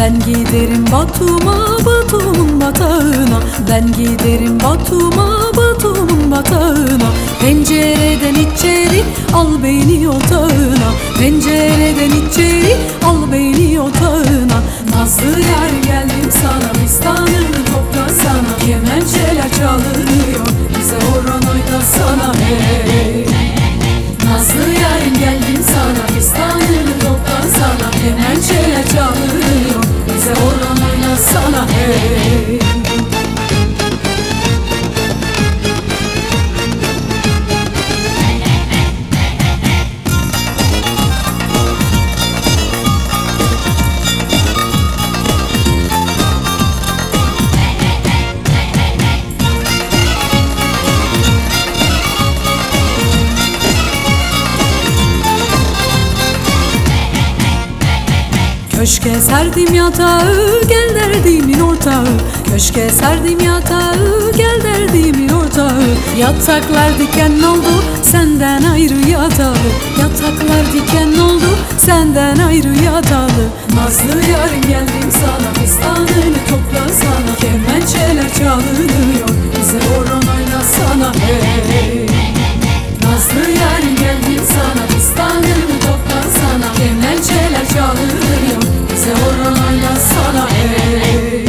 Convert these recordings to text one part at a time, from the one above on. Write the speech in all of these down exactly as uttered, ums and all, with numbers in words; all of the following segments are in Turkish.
Ben giderim Batum'a, Batum'un batağına. Ben giderim Batum'a, Batum'un batağına. Pencereden içeri al beni otağına. Pencereden içeri al beni otağına. Nazlı yar geldim sana, fistanını toplasana. Kemençeler çalınıyor, bize horon oynasana hey. Nazlı yarim geldim sana, fistanını toplasana. Kemençeler çalınıyor, bize horon oynasana hey. Köşke serdim yatağı, gel derdimin ortağı. Köşke serdim yatağı, gel derdimin ortağı. Yataklar diken oldu, senden ayrı yatağı. Yataklar diken oldu, senden ayrı yatağı. Nazlı yarim geldim sana, fistanını toplasana. Kemençeler çalınıyor, bize horon oynasana hey. Nazlı yarim geldim sana, fistanını toplasana. Kemençeler çalınıyor, bize horon oynasana hey.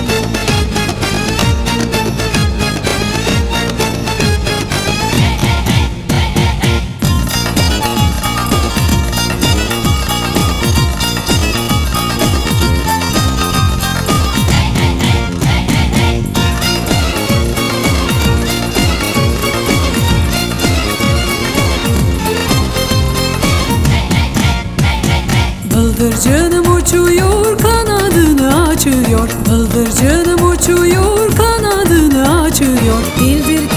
Bıldırcınım uçuyor, kanadını açıyor. Bıldırcınım uçuyor, kanadını açıyor. Bildir